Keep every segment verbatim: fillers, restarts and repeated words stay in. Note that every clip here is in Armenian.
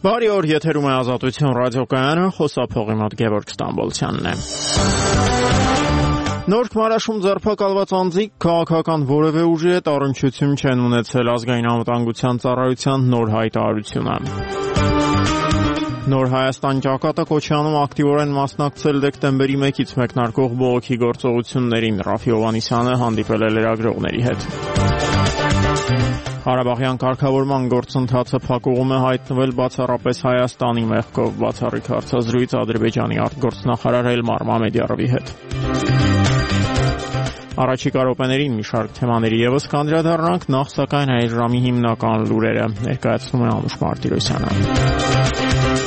Բարի օր, եթերում է Ազատություն ռադիոկայանը, խոսափողի մոտ Գևորգ Ստամբոլցյանն է։ Նոր Քմարաշում ձերբակալված անձիկ քաղաքական որևէ ուժի հետ առնչություն չեն ունեցել ազգային անվտանգության ծառայության նոր հայտարարությունը։ Նոր Հայաստան ճակատը Քոչյանում ակտիվորեն մասնակցել դեկտեմբերի մեկից մեկնարկող բողոքի գործողություններին, Ռաֆի Հովհաննիսյանը հանդիպել է լրագրողների հետ։ Ղարաբաղյան կարգավորման գործընթացը փակուղում է հայտնվել բացառապես Հայաստանի մեղքով, բացառիկ հարցազրույց Ադրբեջանի արտգործնախարար Էլմար Մամեդյարովի հետ։ Առաջիկա րոպեներին մի շարք թեմաների ևս կանդրադառնանք, նախ սակայն այս ժամի հիմնական լուրերը ներկայացնում է Անուշ Մարտիրոսյանը։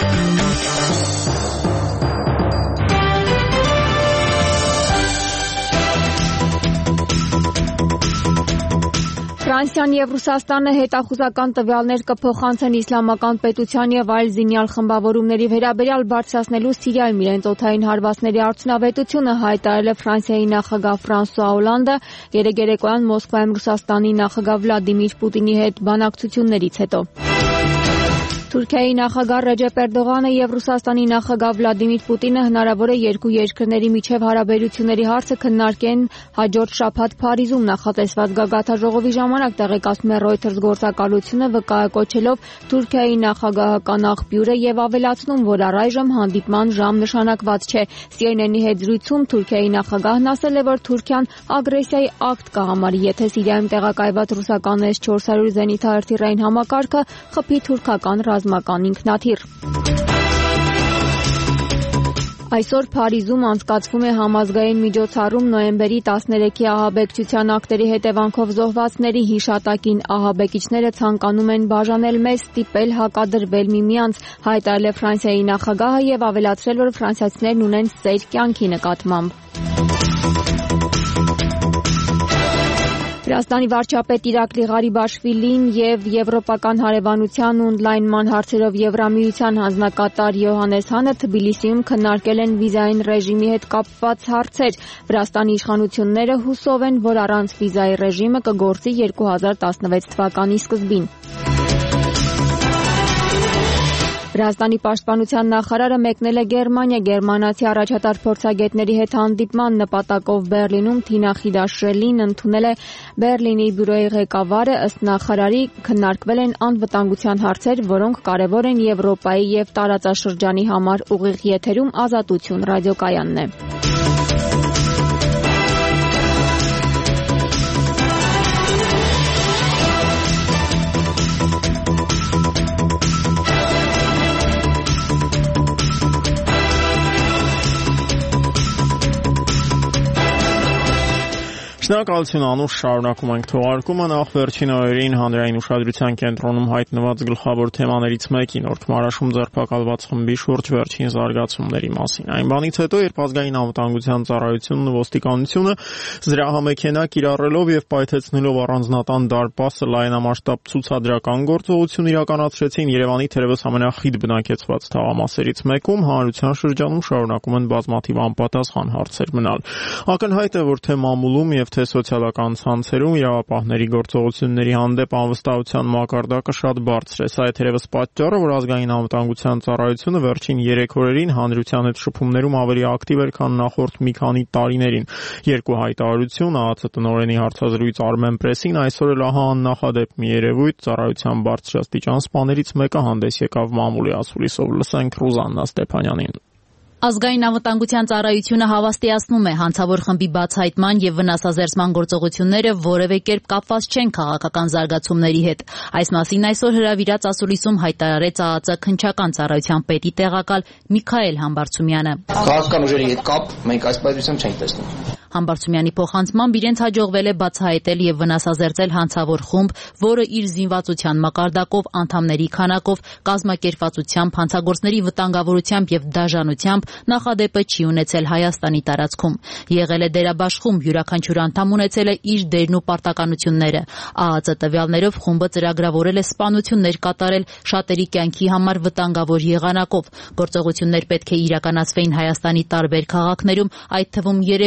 Ֆրանսիան եւ Ռուսաստանը հետախուզական տվյալներ կփոխանցեն իսլամական պետության եւ այլ զինյալ խմբավորումների վերաբերյալ բարձրացնելու Սիրիայում իրենց օդային հարվածների արդյունավետությունը, հայտարարել է Ֆրանսիայի նախագահ Ֆրանսուଆ Օլանդը երեկ երեկոյան Մոսկվայում Ռուսաստանի նախագահ Վլադիմիր Պուտինի հետ բանակցություններից հետո։ Թուրքիայի նախագահ Ռեջեփ Էրդողանը եւ Ռուսաստանի նախագահ Վլադիմիր Պուտինը հնարավոր է երկու երկրների միջև հարաբերությունների հարցը քննարկեն հաջորդ շաբաթ Փարիզում նախատեսված գագաթաժողովի ժամանակ, տեղեկացնում է Reuters գործակալությունը, վկայակոչելով Թուրքիայի նախագահական աղբյուրը եւ ավելացնում, որ առայժմ հանդիպման ժամ նշանակված չէ։ C N N-ի հետ զրույցում Թուրքիայի նախագահն ասել է, որ Թուրքիան ագրեսիայի ակտ կհամարի, եթե Սիրիայում տեղակայված ռուսական S four hundred զենիթահրթիռային համակարգը խփի թուրքական ռազմական ինքնաթիռ։ Այսօր Փարիզում անցկացվում է համազգային միջոցառում նոյեմբերի տասներեքի ահաբեկչության ակտերի հետևանքով զոհվածների հիշատակին։ Ահաբեկիչները ցանկանում են բաժանել մեզ, ստիպել հակադրվել միմյանց, հայտարարել է Ֆրանսիայի նախագահը եւ ավելացրել, որ ֆրանսիացիներն ունեն սեր կյանքի նկատմամբ։ Վրաստանի վարչապետ Իրակլի Ղարիբաշվիլին եւ Եվրոպական հարևանության ու օնլայնման հարցերով Եվրամիության հանձնակատար Յոհաննես Հանը Թբիլիսիում քննարկել են վիզային ռեժիմի հետ կապված հարցեր։ Վրաստանի իշխանությունները հուսով են, որ առանց վիզայի ռեժիմը կգործի երկու հազար տասնվեց թվականի սկզբին։ Վրաստանի պաշտպանության նախարարը մեկնել է Գերմանիա, գերմանացի առաջատար փորձագետների հետ հանդիպման նպատակով Բեռլինում Թինա Խիդաշվելին ընդունել է Բեռլինի բյուրոյի ղեկավարը, ըստ նախարարի քննարկվել են անվտանգության հարցեր, որոնք կարևոր են Եվրոպայի եւ տարածաշրջանի համար։ Ուղիղ եթերում Ազատություն ռադիոկայանն է։ Շնորհակալություն Անուշ, շարունակում ենք թողարկումը։ Նախ վերջին օրերին հանրային ուշադրության կենտրոնում հայտնված գլխավոր թեմաներից մեկի Նոր Քմարաշում ձերբակալված խմբի շուրջ վերջին զարգացումների մասին։ Այն բանից հետո, երբ ազգային անվտանգության ծառայությունն ու ոստիկանությունը զրահամեքենա կիրառելով եւ պայթեցնելով առանձնատան դարպասը լայնամասշտաբ ցուցադրական գործողություն իրականացրեցին Երևանի թերևս ամենախիտ բնակեցված թաղամասերից մեկում, հանրության շրջանում շարունակում են բազմաթիվ անպատասխան հարցեր մնալ։ Ակնհայտ է, որ թե մամուլում եւ թե սոցիալական ցանցերում իրավապահների գործողությունների հանդեպ անվստահության մակարդակը շատ բարձր է։ Սա է թերևս պատճառը, որ ազգային անվտանգության ծառայությունը վերջին երեք օրերին հանրության հետ շփումներում ավելի ակտիվ էր, քան նախորդ մի քանի տարիներին։ Երկու հայտարարություն, ԱԱՑ տնօրենի հարցազրույց Armen Press-ին, այսօր էլ ահա աննախադեպ մի երևույթ, ծառայության բարձրաստիճան սպաներից մեկը հանդես եկավ մամուլի ասուլիսով։ Լսենք Ռուզաննա Ստեփանյանին։ Ազգային անվտանգության ծառայությունը հավաստիացնում է, հանցավոր խմբի բացահայտման եւ վնասազերծման գործողությունները որևէ կերպ կապված չեն քաղաքական զարգացումների հետ։ Այս մասին այսօր հրավիրած ասուլիսում հայտարարեց ԱԱԾ քննչական ծառայության պետի տեղակալ Միքայել Համբարձումյանը։ Քաղաքական ուժերի հետ կապ մենք այս պայմանությամբ չենք տեսնում։ Համբարձումյանի փոխանցմամբ իրենց հաջողվել է բացահայտել եւ վնասազերծել հանցավոր խումբ, որը իր զինվածության մակարդակով, անդամների քանակով, կազմակերպվածությամբ, հանցագործների վտանգավորությամբ եւ դաժանությամբ նախադեպը չի ունեցել Հայաստանի տարածքում։ Եղել է դերաբաշխում, յուրաքանչյուր անդամ ունեցել է իր դերն ու պարտականությունները։ ԱԱԾ տվյալներով խումբը ծրագրավորել է սպանություններ կատարել շատերի կյանքի համար վտանգավոր եղանակով։ Գործողություններ պետք է իրականացվեին Հայաստանի տարբեր քաղաքներում, այդ թվում Երևանում։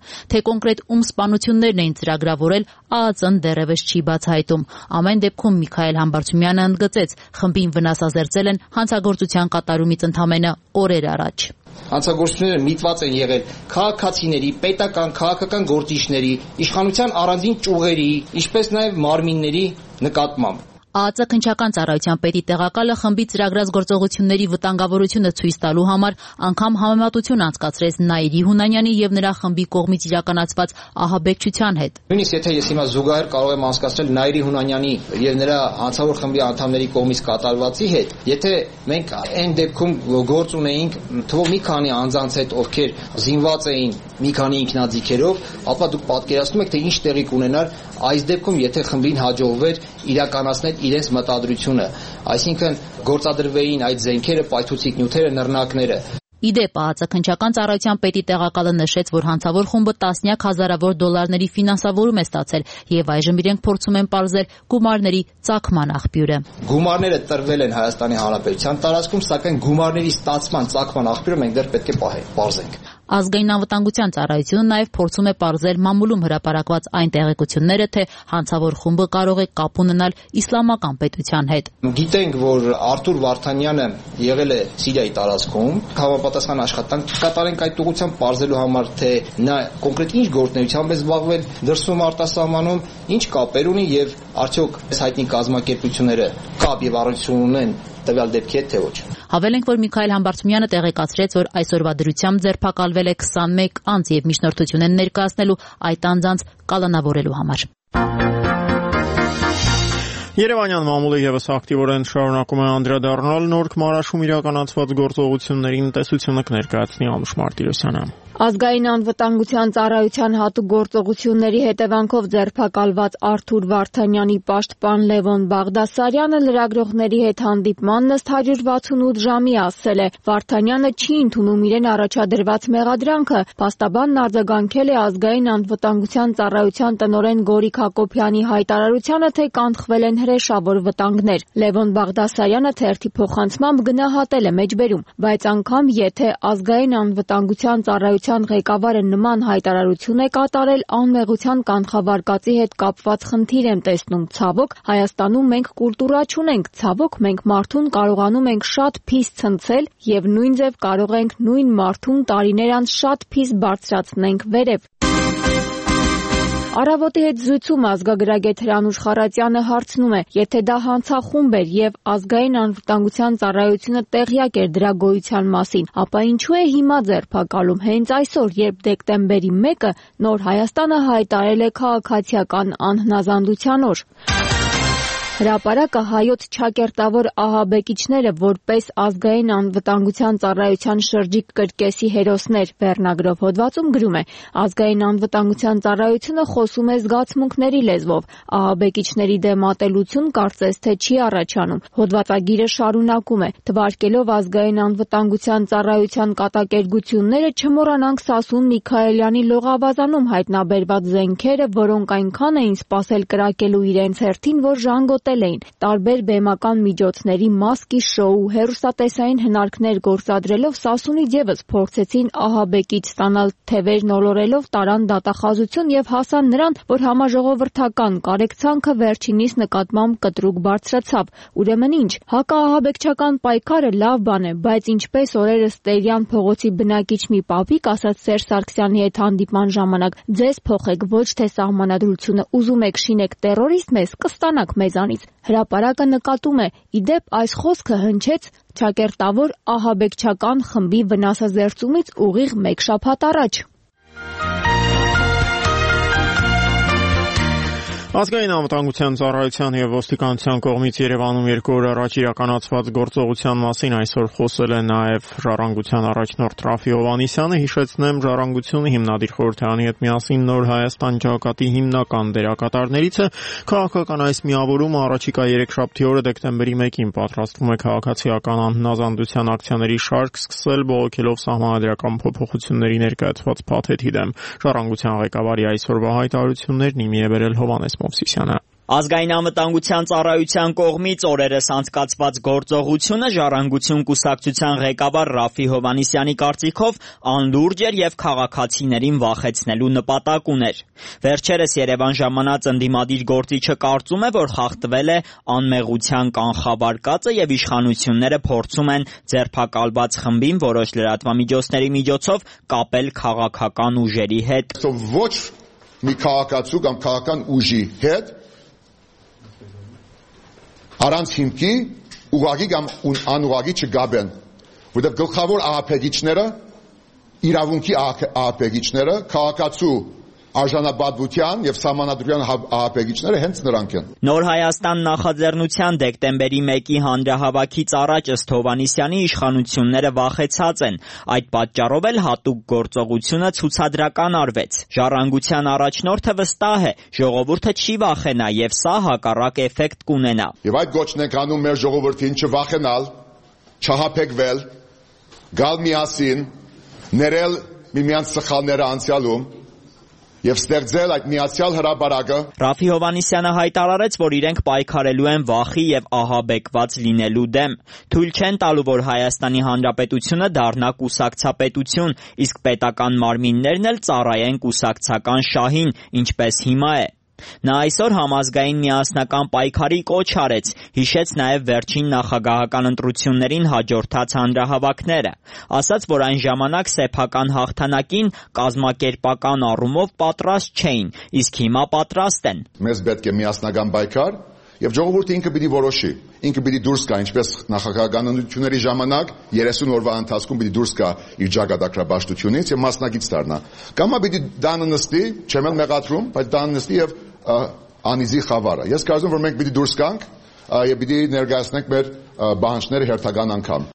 Թե կոնկրետ ում սպանություններն էին ծրագրավորել, ԱԱԾ-ն դեռևս չի բացահայտում։ Ամեն դեպքում Միքայել Համբարձումյանը ընդգծեց, խմբին վնասազերծել են հանցագործության կատարումից ընդամենը օրեր առաջ։ Հանցագործությունները միտված են եղել քաղաքացիների, պետական, քաղաքական գործիչների, իշխանության առանձին ճյուղերի, ինչպես նաև մարմինների նկատմամբ։ ԱԱԾ քննչական ծառայության պետի տեղակալը խմբի ծրագրած գործողությունների վտանգավորությունը ցույց տալու համար անգամ համեմատություն անցկացրեց Նաիրի Հունանյանի եւ նրա խմբի կողմից իրականացված ահաբեկչության հետ։ Նույնիսկ եթե ես հիմա զուգահեռ կարող եմ անցկացնել Նաիրի Հունանյանի եւ նրա հանցավոր խմբի անդամների կողմից կատարվածի հետ, եթե մենք այն դեպքում գործ ունեինք թվով մի քանի անձանց հետ, ովքեր զինված էին մի քանի ինքնաձիգերով, ապա դուք պատկերացնում եք, թե ինչ տեղի կունենար այս դեպքում, եթե խմբին հաջողվեր իրականացնել իրենց մտադրությունը, այսինքն գործադրվեին այդ զենքերը, պայթուցիկ նյութերը, նռնակները։ Իդեպ ԱԱԾ քննչական ծառայության պետի տեղակալը նշեց, որ հանցավոր խումբը տասնյակ հազարավոր դոլարների ֆինանսավորում է ստացել եւ այժմ իրենք փորձում են պարզել գումարների ծագման աղբյուրը։ Գումարները տրվել են Հայաստանի Հանրապետության տարածքում, սակայն գումարների ստացման ծագման աղբյուրը մենք դեռ պետք է պահենք, պարզենք։ Ազգային անվտանգության ծառայությունը նաև փորձում է պարզել մամուլում հրապարակված այն տեղեկությունները, թե հանցավոր խումբը կարող է կապ ունենալ իսլամական պետության հետ։ Գիտենք, որ Արթուր Վարդանյանը եղել է Սիրիայի տարածքում, համապատասխան աշխատանք կատարենք այդ ուղղությամբ պարզելու համար, թե նա կոնկրետ ինչ գործունեությամբ է զբաղվել դրսում արտասահմանում, ինչ կապեր ունի եւ արդյոք այս հայտնի կազմակերպությունները կապ եւ առնչություն ունեն տվյալ դեպքի հետ, թե ոչ։ Հավելենք, որ Միքայել Համբարձումյանը տեղեկացրեց, որ այսօրվա դրությամբ ձերբակալվել է քսանմեկ անձ եւ միջնորդություն են ներկայացնելու այդ անձանց կալանավորելու համար։ Երևանյան մամուլը եւս ակտիվորեն շարունակում է անդրադառնալ Նորք Մարաշում իրականացված գործողություններին, տեսությունը կներկայացնի Անուշ Մարտիրոսյանը։ Ազգային անվտանգության ծառայության հատուկ գործողությունների հետևանքով ձերբակալված Արթուր Վարդանյանի պաշտպան Լևոն Բաղդասարյանը լրագրողների հետ հանդիպմանն ըստ հարյուր վաթսունութ ժամի ասել է. Վարդանյանը չի ընդունում իրեն առաջադրված մեղադրանքը, փաստաբանն արձագանքել է ազգային անվտանգության ծառայության տնօրեն Գորիկ Հակոբյանի հայտարարությանը, թե կանխվել են հրեշավոր վտանգներ։ Լևոն Բաղդասարյանը թերթի փոխանցմամբ գնահատել է մեջբերում, բայց անգամ եթե ազգային անվտանգության ծառայության ղեկավարը նման հայտարարություն է կատարել, անմեղության կանխավարկածի հետ կապված խնդիր եմ տեսնում։ Ցավոք, Հայաստանում մենք կուլտուրա չունենք, ցավոք մենք մարդուն կարողանում ենք շատ փիս ցնցել եւ նույն ձև կարող ենք նույն մարդուն տարիներ անց շատ փիս բարձրացնենք վերև։ Առավոտի հետ զրույցում ազգագրագետ Հրանուշ Խառատյանը հարցնում է, եթե դա հանցախումբ էր եւ ազգային անվտանգության ծառայությունը տեղյակ էր դրա գոյության մասին, ապա ինչու է հիմա ձերբակալում հենց այսօր, երբ դեկտեմբերի մեկը Նոր Հայաստանը հայտարարել է քաղաքացիական անհնազանդության օր։ Հրապարակը հայոց չակերտավոր ահաբեկիչները որպես ազգային անվտանգության ծառայության շրջիկ կրկեսի հերոսներ վերնագրով հոդվածում գրում է. ազգային անվտանգության ծառայությունը խոսում է զգացմունքների լեզվով, ահաբեկիչների դեմ ատելություն կարծես թե չի առաջանում։ Հոդվածագիրը շարունակում է. թվարկելով ազգային անվտանգության ծառայության կատակերգությունները չմոռանանք Սասուն Միքայելյանի լողավազանում հայտնաբերված զենքերը, որոնք այնքան էին սպասել կրակելու իրենց հերթին, որ ժանգոտ էին տարբեր բեմական միջոցների մասկի շոու հեռուստատեսային հնարքներ գործադրելով Սասունից ևս փորձեցին ահաբեկիչ ստանալ, թևեր նոլորելով տարան դատախազություն եւ հասան նրան, որ համաժողովրդական կարեկցանքը վերջինիս նկատմամբ կտրուկ բարձրացավ։ Ուրեմն ինչ, հակաահաբեկչական պայքարը լավ բան է, բայց ինչպես օրերս Տերյան փողոցի բնակիչ մի պապիկ ասաց Սերժ Սարգսյանի հետ հանդիպման ժամանակ, ձեզ փոխեք ոչ թե սահմանադրությունը, ուզում եք շինեք տերորիստ մեզ, կստանաք մեզանից։ Հրապարակը նկատում է, իդեպ այս խոսքը հնչեց չակերտավոր ահաբեկչական խմբի վնասազերծումից ուղիղ մեկ շաբաթ առաջ։ Ազգային անվտանգության ծառայության եւ ոստիկանության կողմից Երևանում երկու օր առաջ իրականացված գործողության մասին այսօր խոսել է նաեւ Ժառանգության առաջնորդ Ռաֆի Հովհաննիսյանը։ Հիշեցնեմ, Ժառանգությունը հիմնադիր խորհրդարանի հետ միասին Նոր Հայաստան ջոկատի հիմնական դերակատարներից է։ Քաղաքական այս միավորումը առաջիկա երեքշաբթի օրը դեկտեմբերի մեկին պատրաստվում է քաղաքացիական անհնազանդության ակցիաների շարք սկսել, բողոքելով սահմանադրական փոփոխությունների ներկայացված փաթեթի դեմ։ Ժառանգության ղեկավարի այսօրվա հայտարարություններն իմի է բերել Հովհաննես Մովսիսյանը։ Ազգային անվտանգության ծառայության կողմից օրերս անցկացված գործողությունը ժառանգություն կուսակցության ղեկավար Ռաֆի Հովհաննիսյանի կարծիքով անլուրջ էր եւ քաղաքացիներին վախեցնելու նպատակ ուներ։ Վերջերս Երևան ժամանած ընդդիմադիր գործիչը կարծում է, որ խախտվել է անմեղության կանխավարկածը եւ իշխանությունները փորձում են ձերբակալված խմբին որոշ լրատվամիջոցների միջոցով կապել քաղաքական ուժերի հետ։ Ոչ մի քաղաքացու կամ քաղաքական ուժի հետ առանց հիմքի ուղղակի կամ անուղղակի չգաբեն, որտեղ գլխավոր ահաբեկիչները, իրավունքի ահաբեկիչները, քաղաքացու արժանապատվության եւ սահմանադրության ահաբեկիչները հենց նրանք են։ Նոր Հայաստան նախաձեռնության դեկտեմբերի մեկի հանրահավաքից առաջ ըստ Հովհաննիսյանի իշխանությունները վախեցած են։ Այդ պատճառով էլ հատուկ գործողությունը ցուցադրական արվեց։ Ժառանգության առաջնորդը վստահ է, ժողովուրդը չի վախենա եւ սա հակառակ էֆեկտ կունենա։ Եվ այդ գոչն ենք անում մեր ժողովրդին չվախենալ, չհապեկվել, գալ միասին, ներել միմյանց սխալները անցյալում եւ ստեղծել այդ միացյալ հրապարակը։ Ռաֆի Հովհաննիսյանը հայտարարեց, որ իրենք պայքարելու են վախի եւ ահաբեկված լինելու դեմ։ Թույլ չեն տալու, որ Հայաստանի Հանրապետությունը դառնա կուսակցապետություն, իսկ պետական մարմիններն էլ ծառայեն կուսակցական շահին, ինչպես հիմա է։ Նա այսօր համազգային միասնական պայքարի կոչ արեց, հիշեց նաև վերջին նախագահական ընտրություններին հաջորդած հանրահավաքները, ասաց, որ այն ժամանակ սեփական հաղթանակին կազմակերպական առումով պատրաստ չէին, իսկ հիմա պատրաստ են։ Մեզ պետք է միասնական պայքար, եւ ժողովուրդը ինքը պիտի որոշի, ինքը պիտի դուրս գա, ինչպես նախագահական ընտրությունների ժամանակ երեսուն օրվա ընթացքում պիտի դուրս գա իր ճակատագրաբաշխությունից եւ մասնակից դառնա։ Կամ պիտի դանը նստի, չեմ էլ մեղադրում, բայց դանը նստի եւ անիզի խավարը։ Ես կարծում եմ, որ մենք պիտի դուրս գանք եւ պիտի ներկայացնենք մեր բանջները հերթական անգամ։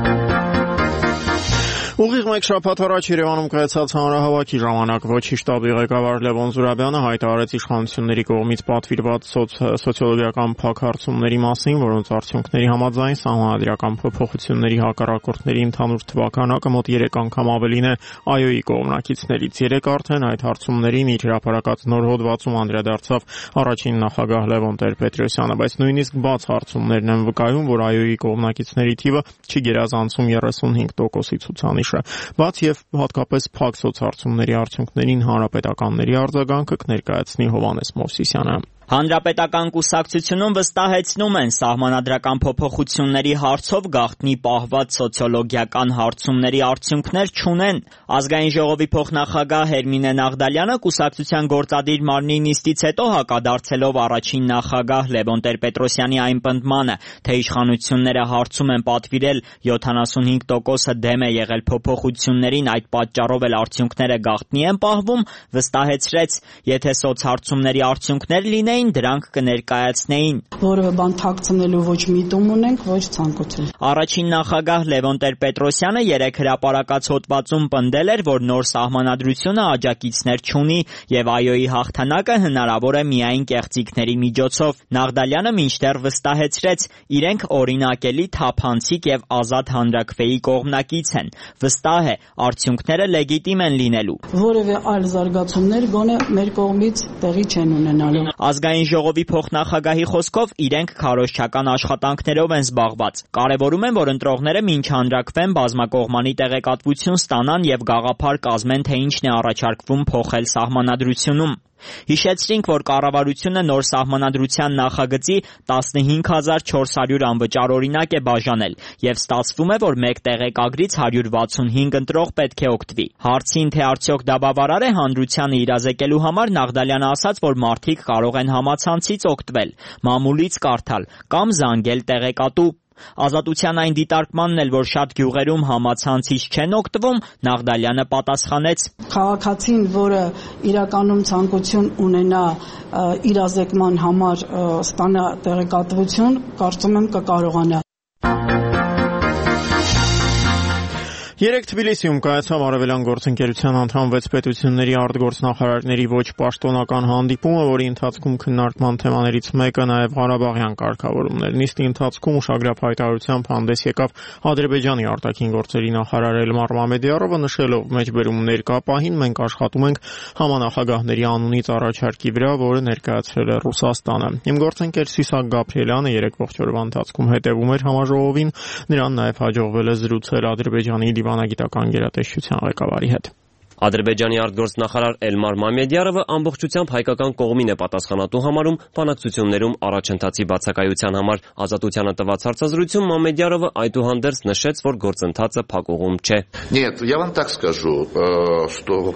Ուղիղ մեկ շաբաթ առաջ Երևանում կայացած հանրահավաքի ժամանակ ոչի շտաբի ղեկավար Լևոն Զուրաբյանը հայտարարեց իշխանությունների կողմից պատվիրված սոցիոլոգիական փակարծումների մասին, որոնց արդյունքների համաձայն սահմանադրական փոփոխությունների հակառակորդների ընդհանուր թվականակը մոտ երեք անգամ ավելին է ԱՅՈ-ի կողմնակիցներից։ Երեք արդեն այդ հարցումներին իր հրապարակած նոր հոդվածում անդրադարձավ առաջին նախագահ Լևոն Տեր-Պետրոսյանը, բայց նույնիսկ բաց հարցումներն են վկայում, որ ԱՅՈ-ի կողմնակիցների թիվը չի գերազանցում երեսունհինգ տոկոսի ցուցանիշ։ Բաց եւ հատկապես փակ սոցհարցումների արդյունքներին հանրապետականների արձագանքը կներկայացնի Հովհաննես Մովսիսյանը։ Հանրապետական կուսակցությունում վստահեցնում են սահմանադրական փոփոխությունների հարցով գաղտնի պահված սոցիոլոգիական հարցումների արդյունքներ չունեն։ Ազգային ժողովի փոխնախագահ Հերմինե Նաղդալյանը կուսակցության գործադիր մարմնի նիստից հետո հակադարձելով առաջին նախագահ Լևոն Տեր-Պետրոսյանի այն պնդմանը, թե իշխանությունները հարցում են պատվիրել յոթանասունհինգ տոկոսը դեմ է եղել փոփոխություններին, այդ պատճառով էլ արդյունքները գաղտնի են պահվում, վստահեցրեց, եթե սոցհարցումների արդյունքներ լինեն դրանք կներկայացնեին։ Որևէ բան թաքցնելու ոչ միտում ունենք, ոչ ցանկություն։ Առաջին նախագահ Լևոն Տեր-Պետրոսյանը երեք հրապարակած հոդվածում պնդել էր, որ նոր սահմանադրությունը աջակիցներ չունի եւ ԱՅՈ-ի հաղթանակը հնարավոր է միայն կեղծիքների միջոցով։ Նաղդալյանը մինչդեռ վստահեցրեց, իրենք օրինակելի, թափանցիկ եւ ազատ հանրաքվեի կողմնակից են։ Վստահ է, արդյունքները լեգիտիմ են լինելու։ Որևէ այլ զարգացումներ գոնե մեր կողմից տեղի չեն ունենալու։ Ազգային ժողովի փոխնախագահի խոսքով իրենք քարոզչական աշխատանքներով են զբաղված։ Կարևորում են, որ ընտրողները մինչ հանրաքվեն բազմակողմանի տեղեկատվություն ստանան եւ գաղափար կազմեն, թե ինչն է առաջարկվում փոխել սահմանադրությունում։ Հիշեցրինք, որ կառավարությունը նոր սահմանադրության նախագծի տասնհինգ հազար չորս հարյուր անվճար օրինակ է բաժանել եւ ստացվում է, որ մեկ տեղեկագրից հարյուր վաթսունհինգ ընտրող պետք է օգտվի։ Հարցին, թե արդյոք դա բավարար է հանրությանը իրազեկելու համար, Նաղդալյանը ասաց, որ մարդիկ կարող են համացանցից օգտվել, մամուլից կարդալ կամ զանգել տեղեկատու։ Ազատության այն դիտարկմանն էլ, որ շատ գյուղերում համացանցից չեն օգտվում, Նաղդալյանը պատասխանեց. Քաղաքացին, որը իրականում ցանկություն ունենա իրազեկման համար ստանա տեղեկատվություն, կարծում եմ կկարողանա։ Երեկ Թբիլիսիում կայացավ Արևելյան գործընկերության անդամ վեց պետությունների արտգործնախարարների ոչ պաշտոնական հանդիպումը, որի ընթացքում քննարկման թեմաներից մեկը նաև Ղարաբաղյան կարգավորումներ։ Նիստի ընթացքում ուշագրավ հայտարարությամբ հանդես եկավ Ադրբեջանի արտաքին գործերի նախարար Էլմար Մամեդյարովը, նշելով մեջբերում ներկա պահին մենք աշխատում ենք համանախագահների անունից առաջարկի վրա, որը ներկայացրել է Ռուսաստանը։ Իմ գործընկեր Սիսակ Գաբրիելյանը երեկ ողջ օրվա ընթացքում հետևում էր համաժողովին, նրան նաև հաջողվել է զրուցել Ադրբեջանի դիվանագիտական գերատեսչության ղեկավարի հետ։ Ադրբեջանի արտգործնախարար Էլմար Մամեդյարովը ամբողջությամբ հայկական կողմին է պատասխանատու համարում բանակցություններում առաջընթացի բացակայության համար։ Ազատությանը տված հարցազրույցում Մամեդյարովը այդուհանդերձ նշեց, որ գործընթացը փակուղում չէ։ Нет, я вам так скажу, что,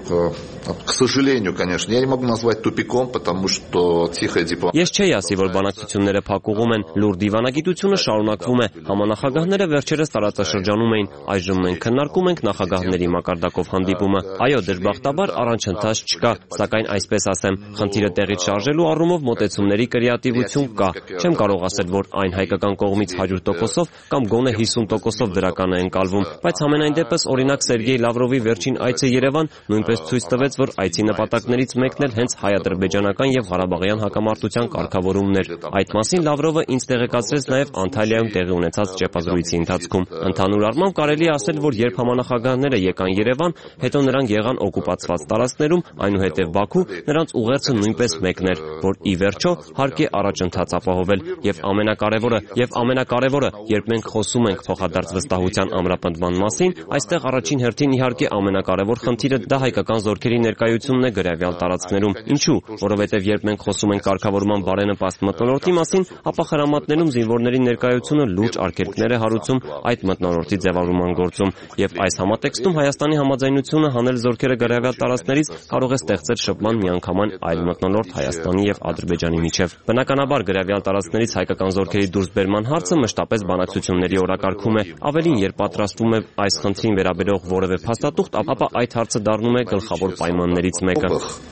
к сожалению, конечно, я не могу назвать тупиком, потому что тихая дипломатия. Ես չէի ասի, որ բանակցությունները փակուղում են, լուր դիվանագիտությունը շարունակվում է։ Համանախագահները վերջերս տարածաշրջանում էին, այժմ մենք քննարկում ենք նախագահների մակարդակով հանդիպումը։ Այո, դժբախտաբար առանցընթաց չկա, սակայն այսպես ասեմ, խնդիրը տեղից շարժելու առումով մոտեցումների կրեատիվություն կա։ Չեմ կարող ասել, որ այն հայկական կողմից հարյուր տոկոսով կամ գոնե հիսուն տոկոսով դրական է ընկալվում, բայց համենայն դեպս օրինակ Սերգեյ Լավրովի վերջին այցը Երևան նույնպես ցույց տվեց, որ այցի նպատակներից մեկն էլ հենց հայ-ադրբեջանական եւ ղարաբաղյան հակամարտության կարգավորումն էր։ Այդ մասին Լավրովը ինձ տեղեկացրեց նաեւ Անտալիայում տեղի ունեցած ճեպազրույցի ընթացքում։ Ընդհանուր առմամբ կարելի է ասել, որ երբ համանախագահները եկան Երևան, հետո նրանք եղան օկուպացված տարածքներում, այնուհետև Բաքու, նրանց ուղերձը նույնպես մեկն էր, որ ի վերջո հարկ է առաջընթաց ապահովել, եւ ամենակարևորը, եւ ամենակարևորը, երբ մենք խոսում ենք փոխադարձ վստահության ամրապնդման մասին, այստեղ առաջին հերթին իհարկե ամենակարևոր խնդիրը դա հայկական զորքերի ներկայությունն է գրավյալ տարածքներում։ Ինչու՞, որովհետեւ երբ մենք խոսում ենք կարգավորման բարենպաստ մթնոլորտի մասին, ապա խրամատներում զինվորների ներկայությունը լուրջ արգելքներ է հարուցում այդ մթնոլորտի ձևավորման գործում, եւ այս համատեքստում Հայաստանի համաձայնությունը հանել զորքերը գրավյալ տարածքներից կարող է ստեղծել շփման միանգամայն այլ մթնոլորտ Հայաստանի եւ Ադրբեջանի միջև։ Բնականաբար գրավյալ տարածքներից հայկական զորքերի դուրսբերման հարցը մշտապես բանակցությունների օրակարգում է։ Ավելին, երբ պատրաստվում է այս խնդրին վերաբերող որևէ փաստաթուղթ, ապա այդ հարցը դառնում է գլխավոր պայմաններից մեկը։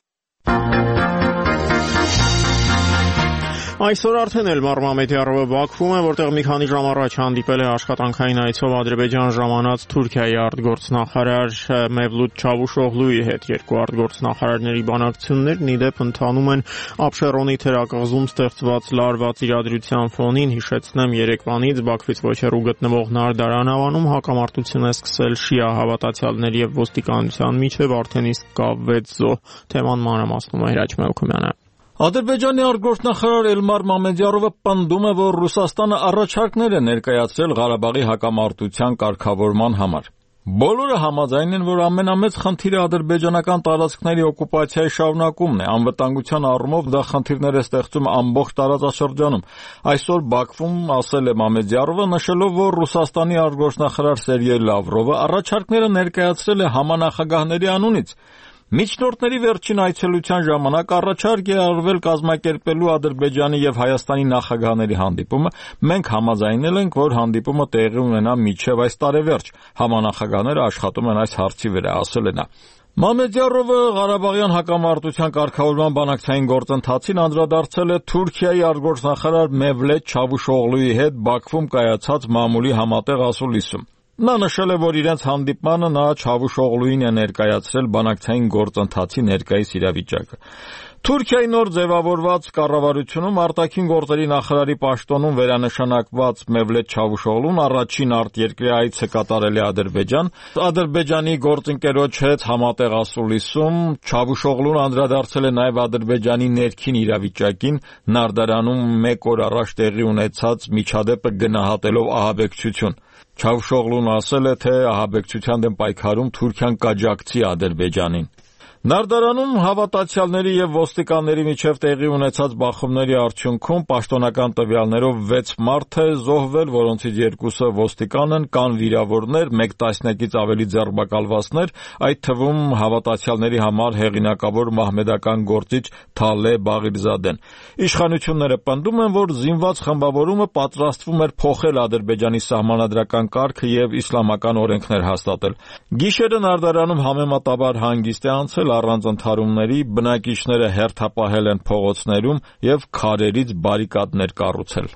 Այսօր արդեն Էլմար Մամեդյարովը Բաքվում է, որտեղ մի քանի ժամ առաջ հանդիպել է աշխատանքային այցով Ադրբեջան ժամանած Թուրքիայի արտգործնախարար Մևլութ Չավուշօղլուի հետ։ Երկու արտգործնախարարների բանակցություններն ի դեպ ընթանում են Աբշերոնի թերակղզում ստեղծված լարված իրադրության ֆոնին։ Հիշեցնեմ, երեկվանից Բաքվից ոչ հեռու գտնվող Նարդարան ավանում հակամարտություն է սկսել շիա հավատացյալների եւ ոստիկանության միջև, արդեն իսկ կա վեց զոհ։ Թեման մանրամասնում է Հրաչ Մելքումյանը։ Ադրբեջանի արտգործնախարար Էլմար Մամեդյարովը պնդում է, որ Ռուսաստանը առաջարկներ է ներկայացրել Ղարաբաղի հակամարտության կարգավորման համար։ Բոլորը համաձայն են, որ ամենամեծ խնդիրը ադրբեջանական տարածքների օկուպացիայի շարունակումն է։ Անվտանգության առումով դա խնդիրներ է ստեղծում ամբողջ տարածաշրջանում։ Այսօր Բաքվում ասել է Մամեդյարովը, նշելով, որ Ռուսաստանի արտգործնախարար Սերգեյ Լավրովը առաջարկները ներկայացրել է համանախագահների անունից։ Միջնորդների վերջին այցելության ժամանակ առաջարկ է արվել կազմակերպելու Ադրբեջանի եւ Հայաստանի նախագահների հանդիպումը։ Մենք համաձայնել ենք, որ հանդիպումը տեղի ունենա մինչև այս տարեվերջ։ Համանախագահները աշխատում են այս հարցի վրա, ասել է նա։ Մամեդյարովը Ղարաբաղյան հակամարտության կարգավորման բանակցային գործընթացին անդրադարձել է Թուրքիայի արտգործնախարար Մևլութ Չավուշօղլուի հետ Բաքվում կայացած մամուլի համատեղ ասուլիսում։ Նա նշել է, որ իրենց հանդիպմանը նա Չավուշօղլուին է ներկայացրել բանակցային գործընթացի ներկայիս իրավիճակը։ Թուրքիայի նոր ձևավորված կառավարությունում արտաքին գործերի նախարարի պաշտոնում վերանշանակված Մևլութ Չավուշօղլուն առաջին արտերկրյա այցը կատարել է Ադրբեջան։ Ադրբեջանի գործընկերոջ հետ համատեղ ասուլիսում Չավուշօղլուն անդրադարձել է նաև Ադրբեջանի ներքին իրավիճակին, Նարդարանում մեկ օր առաջ տեղի ունեցած միջադեպը գնահատելով ահաբեկչություն։ Չավուշօղլուն ասել է, թե ահաբեկչության դեմ պայքարում Թուրքիան կաջակցի Ադրբեջանին։ Նարդարանում հավատացյալների եւ ոստիկանների միջև տեղի ունեցած բախումների արդյունքում պաշտոնական տվյալներով վեց մարդ է զոհվել, որոնցից երկուսը ոստիկան են, կան վիրավորներ, մեկ տասնյակից ավելի ձերբակալվածներ, այդ թվում հավատացյալների համար հեղինակավոր մահմեդական գործիչ Թալե Բաղիրզադեն։ Իշխանությունները պնդում են, որ զինված խմբավորումը պատրաստվում էր փոխել Ադրբեջանի սահմանադրական կարգը եւ իսլամական օրենքներ հաստատել։ Գիշերը Նարդարանում համեմատաբար հանգիստ է անցել առանց ընդհարումների, բնակիչները հերթապահել են փողոցներում եւ քարերից բարիկադներ կառուցել։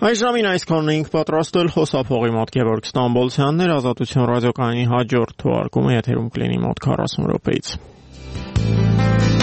Այս ժամին այսքանն էինք պատրաստել խոսափողի մոտ Գևորգ Ստամբոլցյաններ, Ազատություն ռադիոկայանի հաջորդ թողարկումը եթերում կլինի մոտ քառասուն րոպեից։